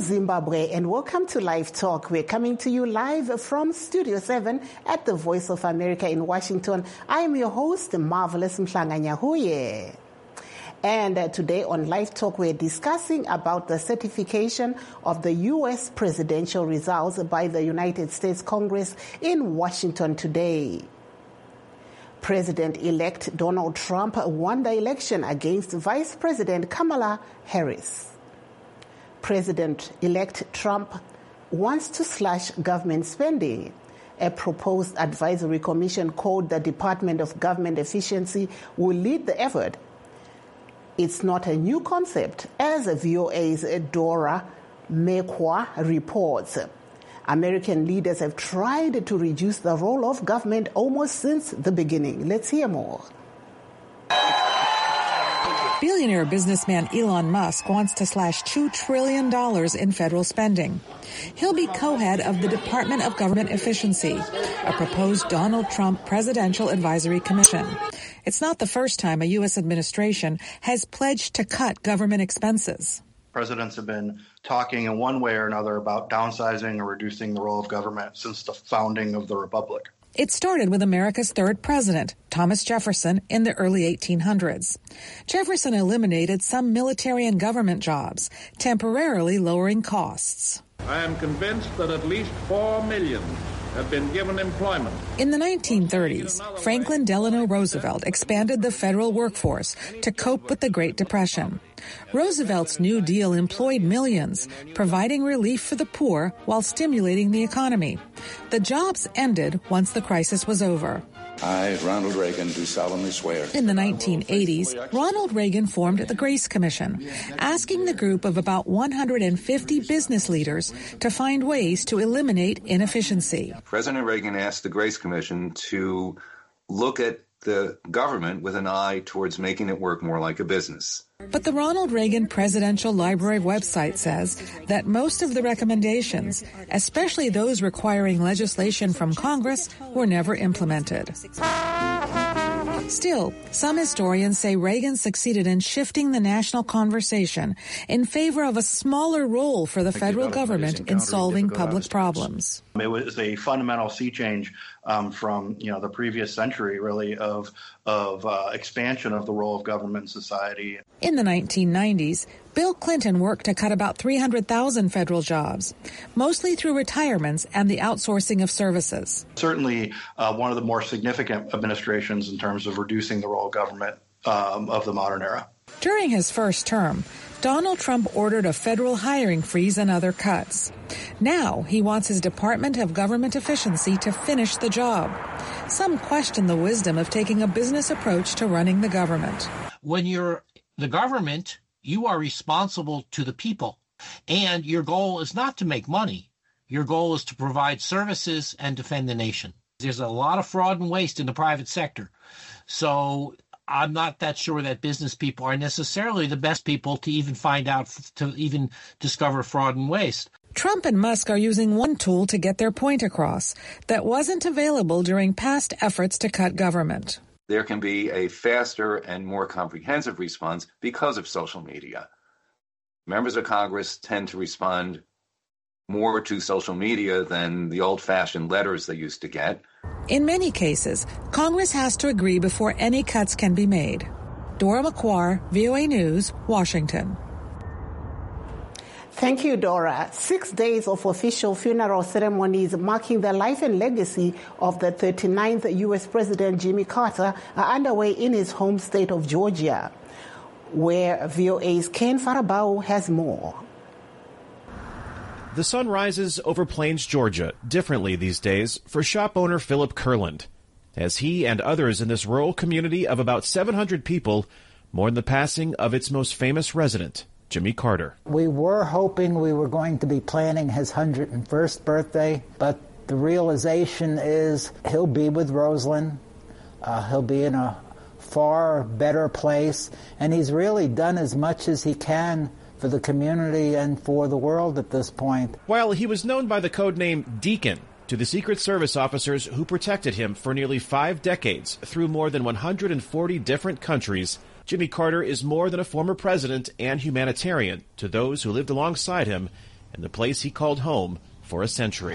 Zimbabwe, and welcome to Live Talk. We're coming to you live from Studio 7 at the Voice of America in Washington. I am your host, Marvelous Mhlanganyahuye. And today on Live Talk, we're discussing about the certification of the U.S. presidential results by the United States Congress in Washington today. President-elect Donald Trump won the election against Vice President Kamala Harris. President-elect Trump wants to slash government spending. A proposed advisory commission called the Department of Government Efficiency will lead the effort. It's not a new concept, as VOA's Dora Mekwa reports. American leaders have tried to reduce the role of government almost since the beginning. Let's hear more. Billionaire businessman Elon Musk wants to slash $2 trillion in federal spending. He'll be co-head of the Department of Government Efficiency, a proposed Donald Trump Presidential Advisory Commission. It's not the first time a U.S. administration has pledged to cut government expenses. Presidents have been talking in one way or another about downsizing or reducing the role of government since the founding of the Republic. It started with America's third president, Thomas Jefferson, in the early 1800s. Jefferson eliminated some military and government jobs, temporarily lowering costs. I am convinced that at least 4 million have been given employment. In the 1930s, Franklin Delano Roosevelt expanded the federal workforce to cope with the Great Depression. Roosevelt's New Deal employed millions, providing relief for the poor while stimulating the economy. The jobs ended once the crisis was over. I, Ronald Reagan, do solemnly swear. In the 1980s, Ronald Reagan formed the Grace Commission, asking the group of about 150 business leaders to find ways to eliminate inefficiency. President Reagan asked the Grace Commission to look at the government with an eye towards making it work more like a business. But the Ronald Reagan Presidential Library website says that most of the recommendations, especially those requiring legislation from Congress, were never implemented. Still, some historians say Reagan succeeded in shifting the national conversation in favor of a smaller role for the federal government in solving public problems. It was a fundamental sea change from the previous century, really, of expansion of the role of government in society. In the 1990s, Bill Clinton worked to cut about 300,000 federal jobs, mostly through retirements and the outsourcing of services. Certainly one of the more significant administrations in terms of reducing the role of government of the modern era. During his first term, Donald Trump ordered a federal hiring freeze and other cuts. Now he wants his Department of Government Efficiency to finish the job. Some question the wisdom of taking a business approach to running the government. When you're the government, you are responsible to the people, and your goal is not to make money. Your goal is to provide services and defend the nation. There's a lot of fraud and waste in the private sector, so I'm not that sure that business people are necessarily the best people to even find out, to even discover fraud and waste. Trump and Musk are using one tool to get their point across that wasn't available during past efforts to cut government. There can be a faster and more comprehensive response because of social media. Members of Congress tend to respond more to social media than the old-fashioned letters they used to get. In many cases, Congress has to agree before any cuts can be made. Dora McQuarrie, VOA News, Washington. Thank you, Dora. 6 days of official funeral ceremonies marking the life and legacy of the 39th U.S. President Jimmy Carter are underway in his home state of Georgia, where VOA's Ken Farabao has more. The sun rises over Plains, Georgia, differently these days for shop owner Philip Kurland, as he and others in this rural community of about 700 people mourn the passing of its most famous resident, Jimmy Carter. We were hoping we were going to be planning his 101st birthday, but the realization is he'll be with Rosalind. He'll be in a far better place, and he's really done as much as he can for the community and for the world at this point. While he was known by the codename Deacon to the Secret Service officers who protected him for nearly 5 decades through more than 140 different countries, Jimmy Carter is more than a former president and humanitarian to those who lived alongside him in the place he called home for a century.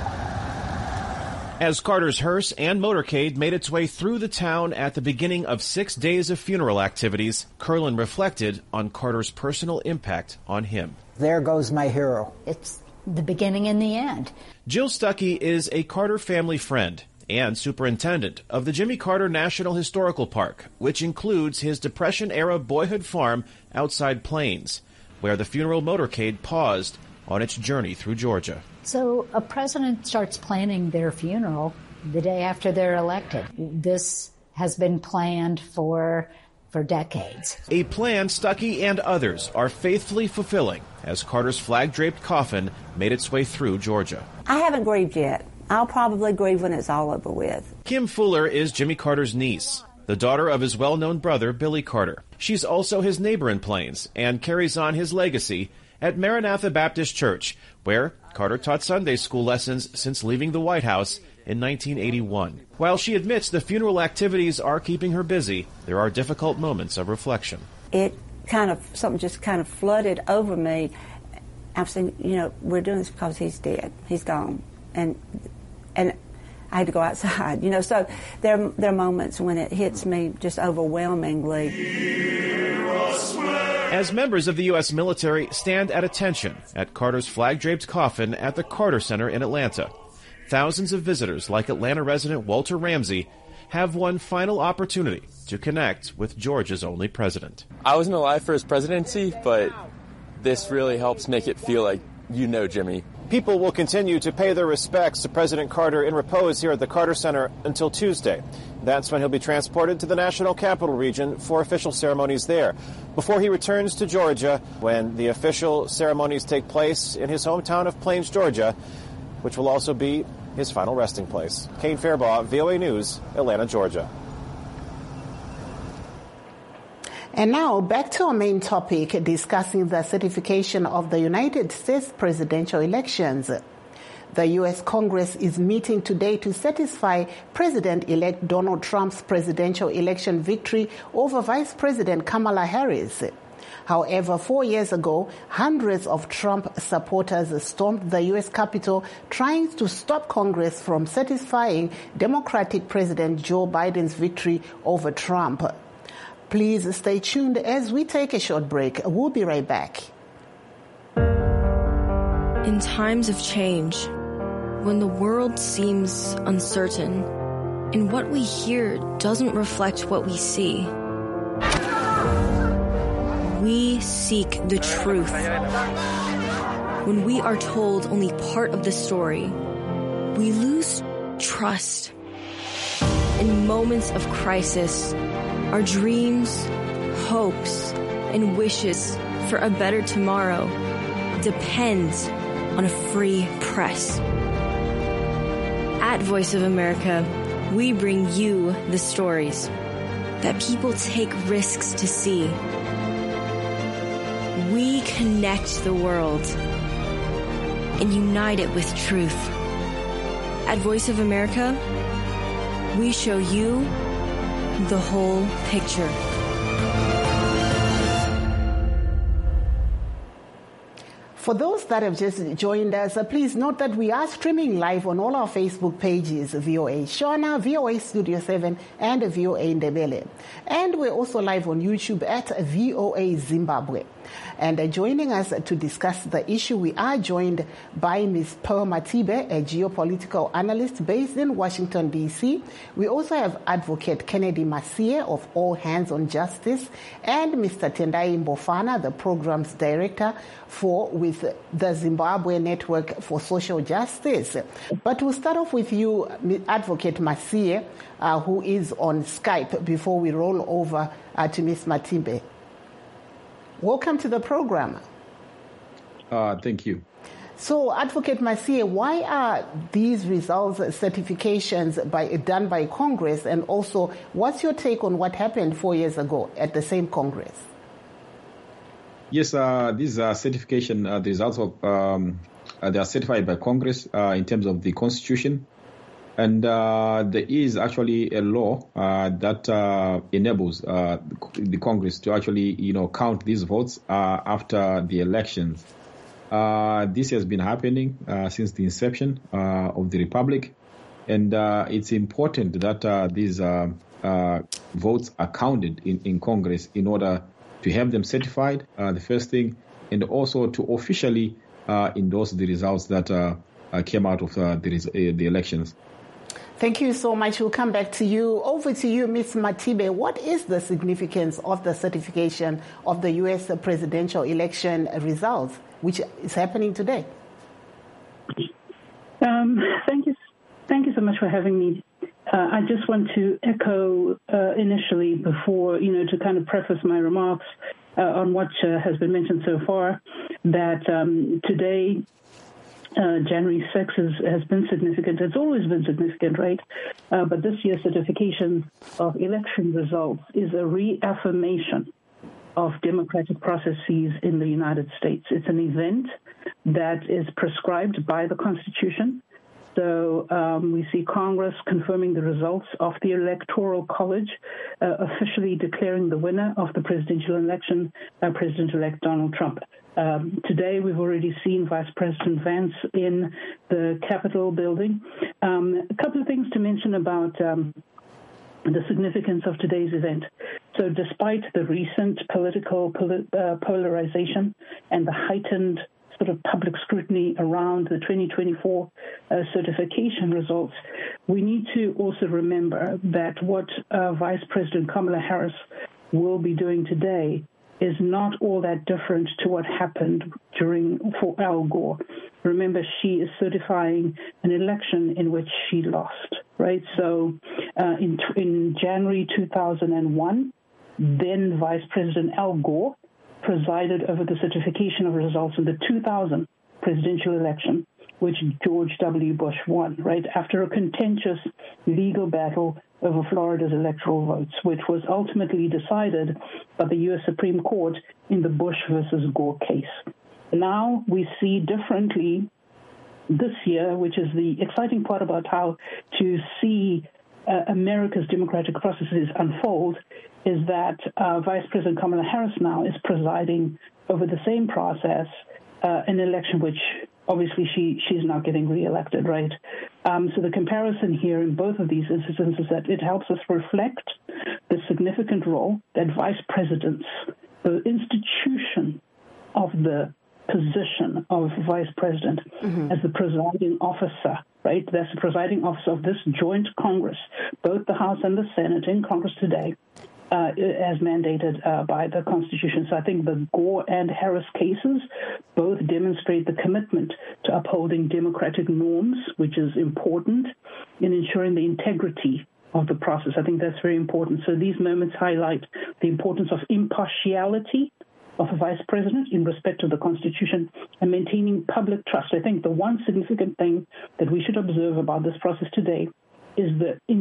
As Carter's hearse and motorcade made its way through the town at the beginning of 6 days of funeral activities, Kurland reflected on Carter's personal impact on him. There goes my hero. It's the beginning and the end. Jill Stuckey is a Carter family friend and superintendent of the Jimmy Carter National Historical Park, which includes his Depression-era boyhood farm outside Plains, where the funeral motorcade paused on its journey through Georgia. So a president starts planning their funeral the day after they're elected. This has been planned for decades. A plan Stuckey and others are faithfully fulfilling as Carter's flag-draped coffin made its way through Georgia. I haven't grieved yet. I'll probably grieve when it's all over with. Kim Fuller is Jimmy Carter's niece, the daughter of his well-known brother, Billy Carter. She's also his neighbor in Plains and carries on his legacy at Maranatha Baptist Church, where Carter taught Sunday school lessons since leaving the White House in 1981. While she admits the funeral activities are keeping her busy, there are difficult moments of reflection. Something just kind of flooded over me. I'm saying, we're doing this because he's dead. He's gone. And I had to go outside, so there are moments when it hits me just overwhelmingly. As members of the U.S. military stand at attention at Carter's flag-draped coffin at the Carter Center in Atlanta, thousands of visitors like Atlanta resident Walter Ramsey have one final opportunity to connect with Georgia's only president. I wasn't alive for his presidency, but this really helps make it feel like you know Jimmy. People will continue to pay their respects to President Carter in repose here at the Carter Center until Tuesday. That's when he'll be transported to the National Capital Region for official ceremonies there, before he returns to Georgia when the official ceremonies take place in his hometown of Plains, Georgia, which will also be his final resting place. Kane Fairbaugh, VOA News, Atlanta, Georgia. And now back to our main topic, discussing the certification of the United States presidential elections. The U.S. Congress is meeting today to certify President-elect Donald Trump's presidential election victory over Vice President Kamala Harris. However, 4 years ago, hundreds of Trump supporters stormed the U.S. Capitol trying to stop Congress from certifying Democratic President Joe Biden's victory over Trump. Please stay tuned as we take a short break. We'll be right back. In times of change, when the world seems uncertain and what we hear doesn't reflect what we see, we seek the truth. When we are told only part of the story, we lose trust. In moments of crisis, our dreams, hopes, and wishes for a better tomorrow depends on a free press. At Voice of America, we bring you the stories that people take risks to see. We connect the world and unite it with truth. At Voice of America, we show you the whole picture. For those that have just joined us, please note that we are streaming live on all our Facebook pages, VOA Shona, VOA Studio 7, and VOA Ndebele. And we're also live on YouTube at VOA Zimbabwe. And joining us to discuss the issue, we are joined by Ms. Pearl Matibe, a geopolitical analyst based in Washington, D.C. We also have Advocate Kennedy Masie of All Hands on Justice, and Mr. Tendai Mbofana, the program's director with the Zimbabwe Network for Social Justice. But we'll start off with you, Advocate Masie, who is on Skype, before we roll over to Ms. Matibe. Welcome to the program. Thank you. So, Advocate Masie, why are these results certifications done by Congress? And also, what's your take on what happened 4 years ago at the same Congress? Yes, these are certification. The results of they are certified by Congress in terms of the Constitution. And there is actually a law that enables the Congress to actually, count these votes after the elections. This has been happening since the inception of the Republic. And it's important that these votes are counted in Congress in order to have them certified, the first thing, and also to officially endorse the results that came out of the elections. Thank you so much. We'll come back to you. Over to you, Ms. Matibe. What is the significance of the certification of the U.S. presidential election results, which is happening today? Thank you so much for having me. I just want to echo initially before, to kind of preface my remarks on what has been mentioned so far, that today, January 6th has been significant. It's always been significant, right? But this year's certification of election results is a reaffirmation of democratic processes in the United States. It's an event that is prescribed by the Constitution. So we see Congress confirming the results of the Electoral College, officially declaring the winner of the presidential election, President-elect Donald Trump. Today, we've already seen Vice President Vance in the Capitol building. A couple of things to mention about the significance of today's event. So despite the recent political polarization and the heightened sort of public scrutiny around the 2024 certification results, we need to also remember that what Vice President Kamala Harris will be doing today is not all that different to what happened for Al Gore. Remember, she is certifying an election in which she lost, right? So in January 2001, then Vice President Al Gore presided over the certification of results in the 2000 presidential election, which George W. Bush won, right, after a contentious legal battle over Florida's electoral votes, which was ultimately decided by the U.S. Supreme Court in the Bush versus Gore case. Now we see differently this year, which is the exciting part about how to see America's democratic processes unfold, is that Vice President Kamala Harris now is presiding over the same process, an election which obviously she's not getting reelected, right? So the comparison here in both of these instances is that it helps us reflect the significant role that vice presidents, the institution of the position of vice president as the presiding officer, right? That's the presiding officer of this joint Congress, both the House and the Senate in Congress today, as mandated by the Constitution. So I think the Gore and Harris cases both demonstrate the commitment to upholding democratic norms, which is important in ensuring the integrity of the process. I think that's very important. So these moments highlight the importance of impartiality of a vice president in respect of the Constitution and maintaining public trust. I think the one significant thing that we should observe about this process today is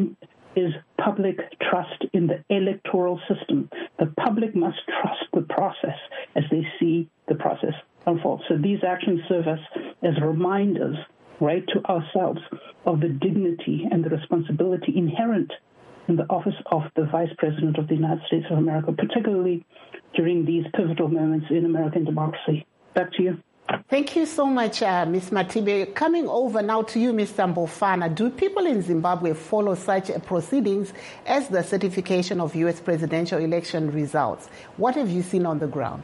public trust in the electoral system. The public must trust the process as they see the process unfold. So these actions serve us as reminders, right, to ourselves of the dignity and the responsibility inherent in the office of the Vice President of the United States of America, particularly during these pivotal moments in American democracy. Back to you. Thank you so much, Ms. Matibe. Coming over now to you, Mr. Mbofana. Do people in Zimbabwe follow such proceedings as the certification of U.S. presidential election results? What have you seen on the ground?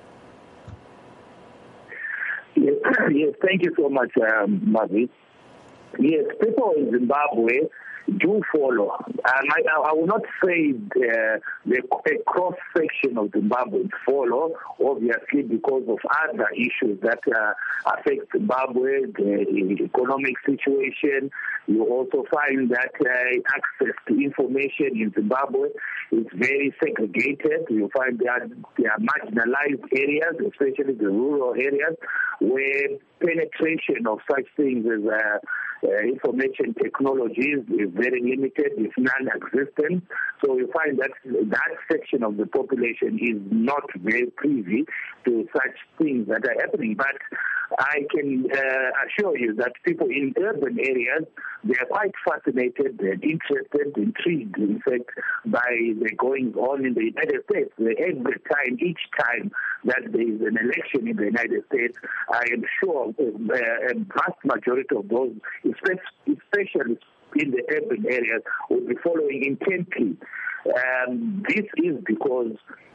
Yes, thank you so much, Mavi. Yes, people in Zimbabwe do follow. I will not say a cross-section of Zimbabweans follow, obviously, because of other issues that affect Zimbabwe, the economic situation. You also find that access to information in Zimbabwe is very segregated. You find there are marginalized areas, especially the rural areas, where penetration of such things as information technologies is very limited, if non-existent. So you find that that section of the population is not very privy to such things that are happening. But I can assure you that people in urban areas, they are quite fascinated, they're interested, intrigued, in fact, by the goings on in the United States. Each time that there is an election in the United States, I am sure a vast majority of those, especially in the urban areas, will be following intently. This is because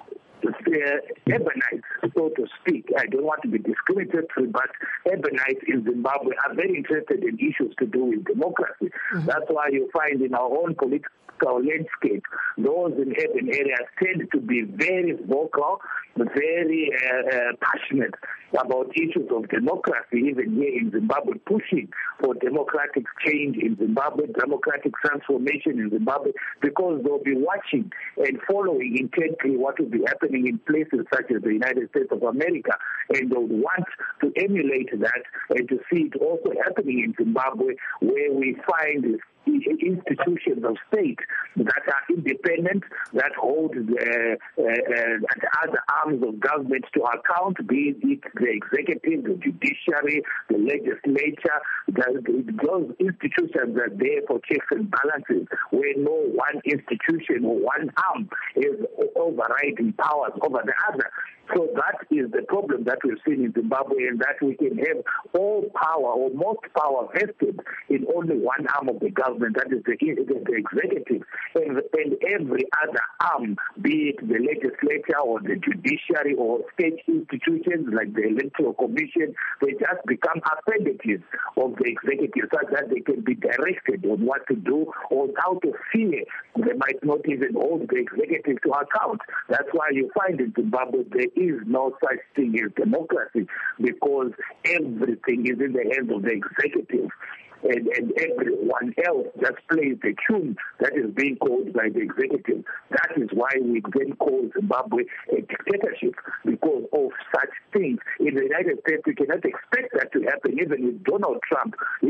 the urbanites, so to speak, I don't want to be discriminatory, but urbanites in Zimbabwe are very interested in issues to do with democracy. Mm-hmm. That's why you find in our own political landscape, those in urban areas tend to be very vocal, very passionate about issues of democracy, even here in Zimbabwe, pushing for democratic change in Zimbabwe, democratic transformation in Zimbabwe, because they'll be watching and following intently what will be happening in places such as the United States of America, and they would want to emulate that and to see it also happening in Zimbabwe, where we find institutions of state that are independent, that hold the other arms of government to account, be it the executive, the judiciary, the legislature. Those institutions are there for checks and balances, where no one institution or one arm is overriding powers over the other. So that is the problem that we've seen in Zimbabwe, and that we can have all power or most power vested in only one arm of the government, that is the executive, and every other arm, be it the legislature or the judiciary or state institutions like the Electoral Commission, they just become appendages of the executive, such that they can be directed on what to do, or out of fear they might not even hold the executive to account. That's why you find in Zimbabwe there is no such thing as democracy, because everything is in the hands of the executive. And everyone else just plays the tune that is being called by the executive. That is why we then call Zimbabwe a dictatorship, because of such things. In the United States, we cannot expect that to happen. Even with Donald Trump, he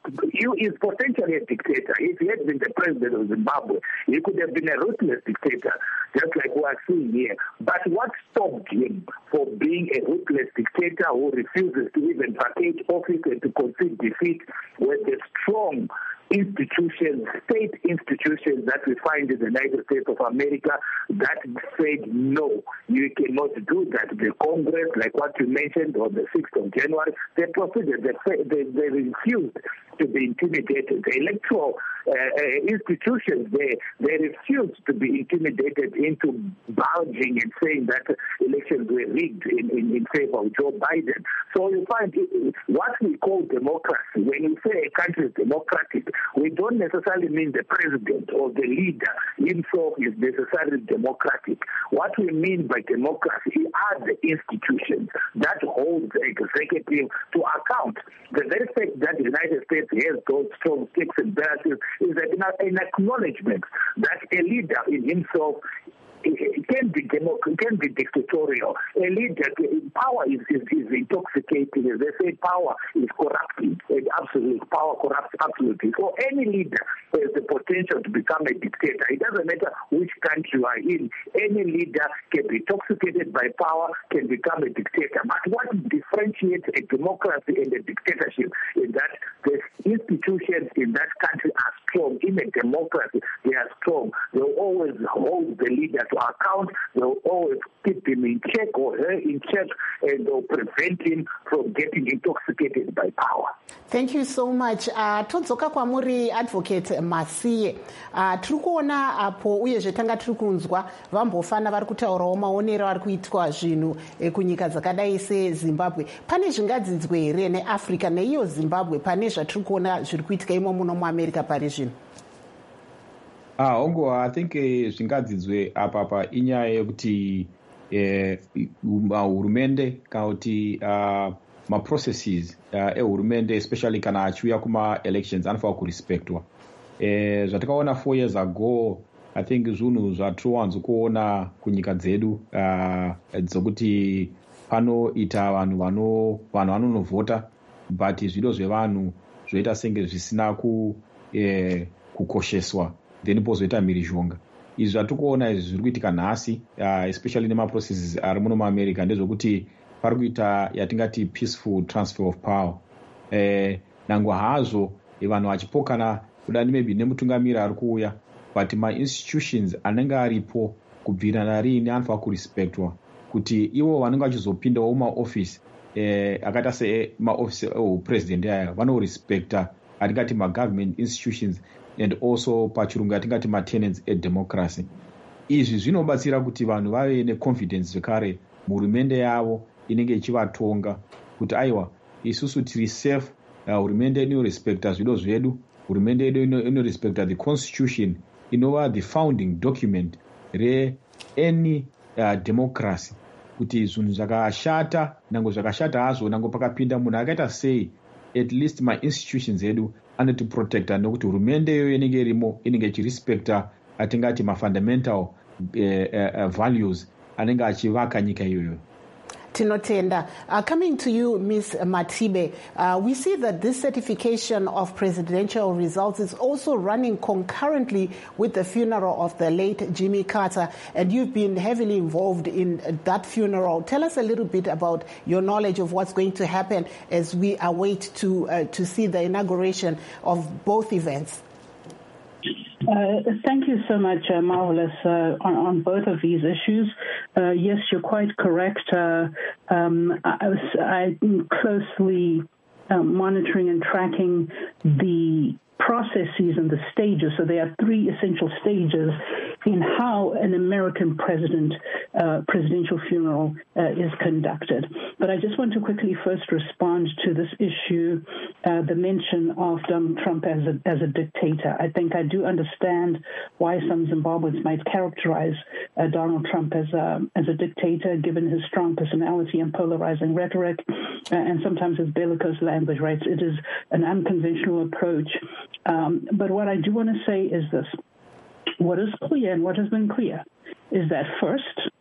is potentially a dictator. If he had been the president of Zimbabwe, he could have been a ruthless dictator, just like we are seeing here. But what stopped him from being a ruthless dictator who refuses to even vacate office and to concede defeat with the strong institutions, state institutions that we find in the United States of America that said, no, you cannot do that. The Congress, like what you mentioned on the 6th of January, they proceeded, they refused to be intimidated. The electoral institutions, they refused to be intimidated into bulging and saying that elections were rigged in favor of Joe Biden. So you find what we call democracy, when we say a country is democratic, we don't necessarily mean the president or the leader himself is necessarily democratic. What we mean by democracy are the institutions that hold the executive to account. The very fact that the United States has those strong checks and balances is an acknowledgement that a leader in himself can be dictatorial. A leader, power is intoxicating. As they say, power is corrupting. Absolute power corrupts absolutely. So any leader has the potential to become a dictator. It doesn't matter which country you are in. Any leader can be intoxicated by power, can become a dictator. But what differentiates a democracy and a dictatorship is that the institutions in that country are strong. In a democracy, they are strong. They will always hold the leader to account. They'll always keep him in check or her in check, and they'll prevent him from getting intoxicated by power. Thank you so much. Todzoka kwamuri Advocate Masiye. Tiri kuona apo uyezve tanga tiri kunzwa vambofana vari kutaurawo maonero ari kuitwa zvinhu kunyika dzakadai seZimbabwe. Pane zvingadzidzwe here neAfrica neiyo Zimbabwe pane zvatiri kuona zviri kuitika imo muno muAmerica pari zvino? Ongo, I think zvingadzidzwe apapa inyaya yekuti hurumende kana kuti maprocesses ehurumende especially kana achiuya kuma-elections anofanira kurespectwa. Zvatakaona 4 years ago, I think zvinhu zvatinowanzokuona kunyika dzedu dzokuti panoita vanhu vanonovhota but zviro zvevanhu zvoita senge zvisina kukosheswa then pozoita mhirizhonga. Izvi zvatiri kuona izvi zviri kuitika nhasi, especially nemaprocesses ari muno muamerica, ndezvekuti pari kuita yatingati peaceful transfer of power. Nangwe hazvo vanhu vachipokana kudani maybe nemutungamiri ari kuuya, but ma-institutions anenge aripo kubvira narini anofanira kurespectwa, kuti ivo vanenge vachizopindawo mumaofisi akaita semaofisi eupresident aya vanorespecta atingati ma-government institutions and also pachirungu atingati ma-tenants edemocracy. Izvi zvinobatsira kuti vanhu vave neconfidence zvekare muhurumende yavo inenge ichivatonga kuti aiwa isusu tiri safe, hurumende inorespecta zvido zvedu, hurumende yedu inorespecta the constitution inova the founding document reany democracy. Kuti zvinhu zvakashata, nango zvakashata hazvo, nango pakapinda munhu akaita sei, at least ma-institutions edu anotiprotecta, nokuti hurumende iyoyo inenge irimo inenge ichirespecta atingati ma-fundamental values anenge achivaka nyika iyoyo. Tinotenda. Coming to you, Ms. Matibe, we see that this certification of presidential results is also running concurrently with the funeral of the late Jimmy Carter, and you've been heavily involved in that funeral. Tell us a little bit about your knowledge of what's going to happen as we await to see the inauguration of both events. Thank you so much, Marvelous, on both of these issues. Yes, you're quite correct. I'm closely monitoring and tracking the processes and the stages. So there are three essential stages in how an American presidential funeral is conducted. But I just want to quickly first respond to this issue, the mention of Donald Trump as a dictator. I think I do understand why some Zimbabweans might characterize Donald Trump as a dictator, given his strong personality and polarizing rhetoric, and sometimes his bellicose language, right? It is an unconventional approach. But what I do want to say is this. What is clear and what has been clear is that first,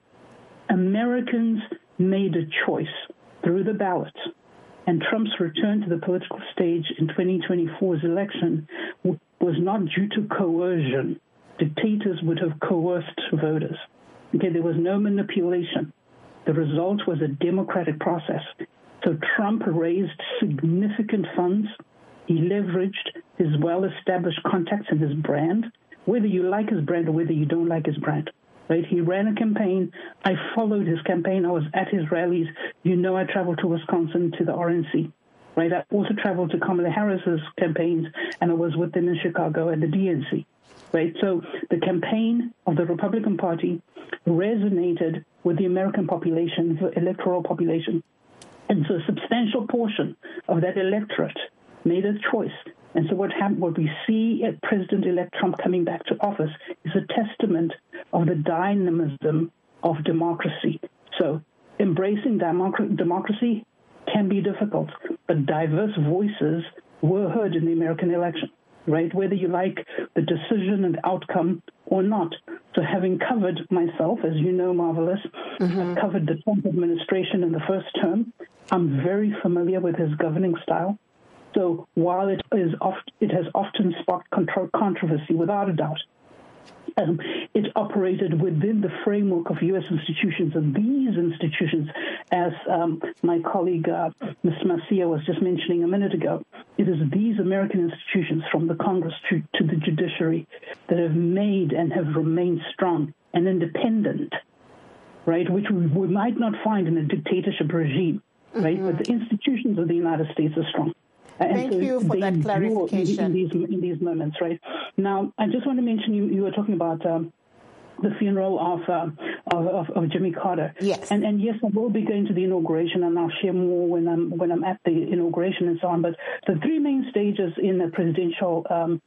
Americans made a choice through the ballot, and Trump's return to the political stage in 2024's election was not due to coercion. Dictators would have coerced voters. Okay, there was no manipulation. The result was a democratic process. So Trump raised significant funds. He leveraged his well-established contacts and his brand, whether you like his brand or whether you don't like his brand, right? He ran a campaign. I followed his campaign. I was at his rallies. You know, I traveled to Wisconsin to the RNC, right? I also traveled to Kamala Harris's campaigns, and I was with them in Chicago at the DNC, right? So the campaign of the Republican Party resonated with the American population, the electoral population. And so a substantial portion of that electorate made a choice. And so what we see at President-elect Trump coming back to office is a testament of the dynamism of democracy. So embracing democracy can be difficult, but diverse voices were heard in the American election, right? Whether you like the decision and outcome or not. So having covered myself, as you know, Marvelous, I've covered the Trump administration in the first term. I'm very familiar with his governing style. So while it has often sparked controversy, without a doubt, it operated within the framework of U.S. institutions. And these institutions, as my colleague Ms. Macia was just mentioning a minute ago, it is these American institutions, from the Congress to the judiciary, that have made and have remained strong and independent, right, which we might not find in a dictatorship regime, right, but the institutions of the United States are strong. Thank you for that clarification. In these moments, right? Now, I just want to mention you were talking about the funeral of Jimmy Carter. Yes. And yes, I will be going to the inauguration, and I'll share more when I'm at the inauguration and so on. But the three main stages in the presidential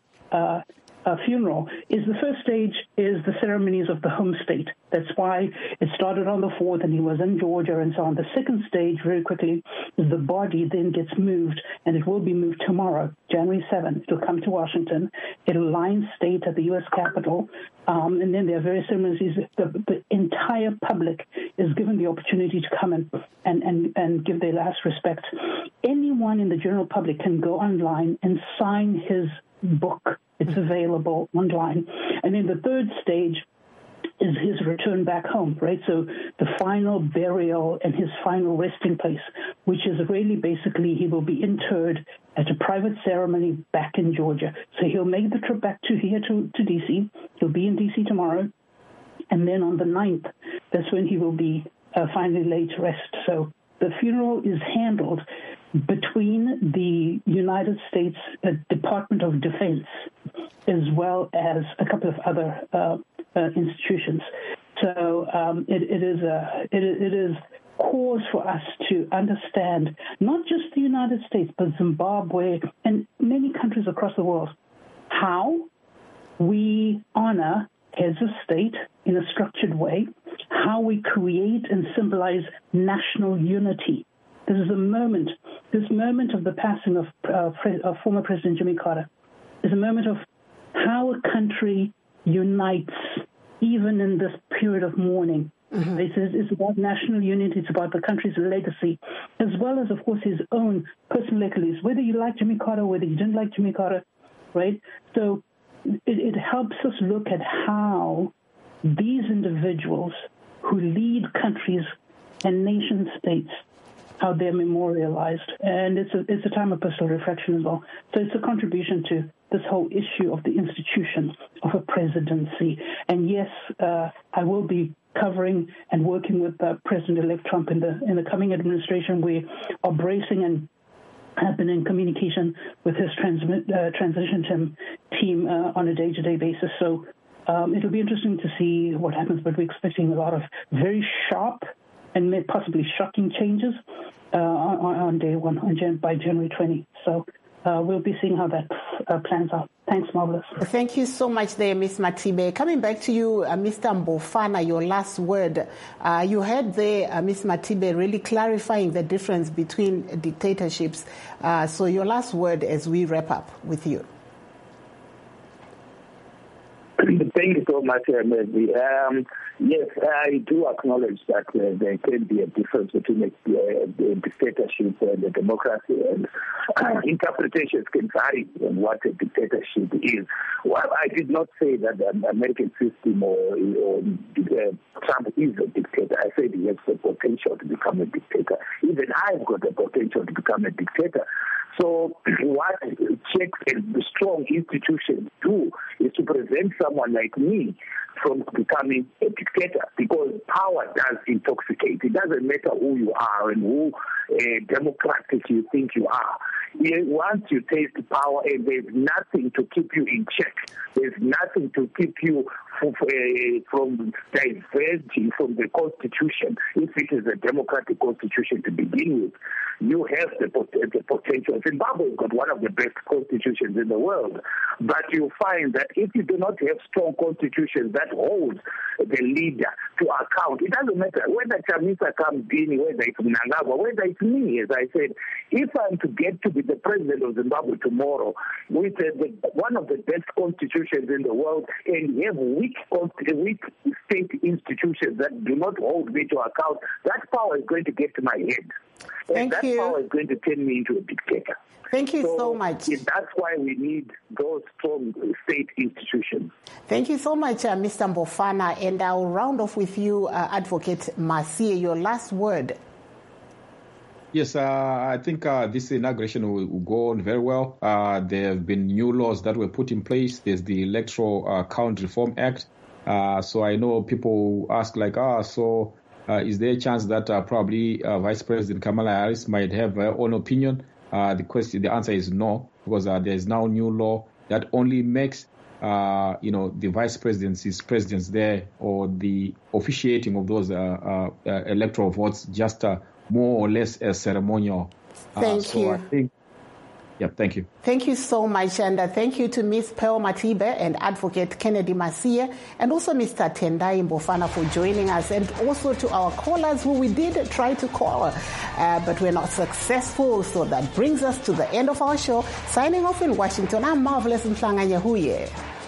funeral is the first stage is the ceremonies of the home state. That's why it started on the 4th and he was in Georgia and so on. The second stage, very quickly, is the body then gets moved, and it will be moved tomorrow, January 7th. It'll come to Washington. It'll line state at the U.S. Capitol. And then there are various ceremonies. The entire public is given the opportunity to come and give their last respects. Anyone in the general public can go online and sign his book. It It's available online. And then the third stage is his return back home, right? So the final burial and his final resting place, which is really basically he will be interred at a private ceremony back in Georgia. So he'll make the trip back to D.C. He'll be in D.C. tomorrow. And then on the 9th, that's when he will be finally laid to rest. So the funeral is handled between the United States Department of Defense as well as a couple of other institutions. So it is cause for us to understand not just the United States, but Zimbabwe and many countries across the world, how we honor heads of state in a structured way, how we create and symbolize national unity. This moment of the passing of former President Jimmy Carter is a moment of how a country unites even in this period of mourning. Mm-hmm. It's about national unity. It's about the country's legacy, as well as, of course, his own personal legacy, whether you like Jimmy Carter, whether you didn't like Jimmy Carter, right? So it helps us look at how these individuals who lead countries and nation states, how they're memorialized. And it's a time of personal reflection as well. So it's a contribution to this whole issue of the institution of a presidency. And yes, I will be covering and working with President-elect Trump in the coming administration. We are bracing and have been in communication with his transition team on a day-to-day basis. So it'll be interesting to see what happens, but we're expecting a lot of very sharp and possibly shocking changes on day one, by January 20. So we'll be seeing how that plans out. Thanks, Marvelous. Thank you so much there, Ms. Matibe. Coming back to you, Mr. Mbofana, your last word. You heard there, Ms. Matibe, really clarifying the difference between dictatorships. So your last word as we wrap up with you. Thank you so much, Mary. Yes, I do acknowledge that there can be a difference between the dictatorship and the democracy, and interpretations can vary on what a dictatorship is. Well, I did not say that the American system or Trump is a dictator. I said he has the potential to become a dictator. Even I've got the potential to become a dictator. So what checks and strong institutions do is to prevent someone like me from becoming a dictator, because power does intoxicate. It doesn't matter who you are and who democratic you think you are. Once you taste power, and there's nothing to keep you in check. There's nothing to keep you from diverging from the Constitution. If it is a democratic constitution to begin with, you have the potential. Zimbabwe has got one of the best constitutions in the world, but you find that if you do not have strong constitutions that hold the leader to account, it doesn't matter whether Chamisa comes in, whether it's Mnangagwa, whether it's me. As I said, if I'm to get to be the president of Zimbabwe tomorrow with one of the best constitutions in the world, and have weak state institutions that do not hold me to account, that power is going to get to my head. And that power is going to turn me into a dictator. Thank you so much. That's why we need those strong state institutions. Thank you so much, Mr. Mbofana. And I'll round off with you, Advocate Masie, your last word. Yes, I think this inauguration will go on very well. There have been new laws that were put in place. There's the Electoral Count Reform Act. So I know people ask is there a chance that probably Vice President Kamala Harris might have her own opinion? The answer is no, because there is now new law that only makes the vice presidency's presidents there, or the officiating of those electoral votes, just more or less ceremonial. Thank you. I think, thank you. Thank you so much, and thank you to Ms. Pearl Matibe and Advocate Kennedy Masie, and also Mr. Tendai Mbofana for joining us, and also to our callers who we did try to call, but we're not successful. So that brings us to the end of our show. Signing off in Washington, I'm Marvelous Mhlanga Nyahuye.